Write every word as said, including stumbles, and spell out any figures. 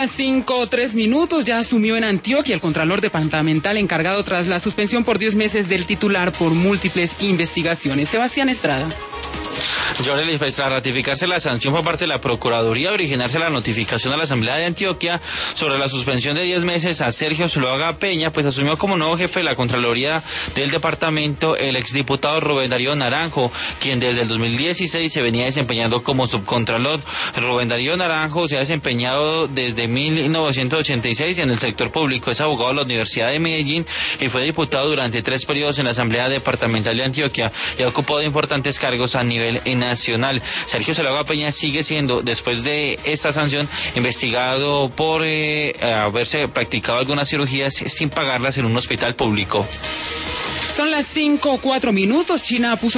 Cinco o tres minutos, ya asumió en Antioquia el contralor departamental encargado tras la suspensión por diez meses del titular por múltiples investigaciones. Sebastián Estrada. Joreli, pues tras ratificarse la sanción por parte de la Procuraduría, originarse la notificación a la Asamblea de Antioquia sobre la suspensión de diez meses a Sergio Zuluaga Peña, pues asumió como nuevo jefe de la Contraloría del departamento el exdiputado Rubén Darío Naranjo, quien desde el dos mil dieciséis se venía desempeñando como subcontralor. Rubén Darío Naranjo se ha desempeñado desde mil novecientos ochenta y seis en el sector público, es abogado de la Universidad de Medellín y fue diputado durante tres periodos en la Asamblea Departamental de Antioquia y ha ocupado importantes cargos a nivel nacional. Sergio Zuluaga Peña sigue siendo, después de esta sanción, investigado por eh, haberse practicado algunas cirugías sin pagarlas en un hospital público. Son las cinco o cuatro minutos. China puso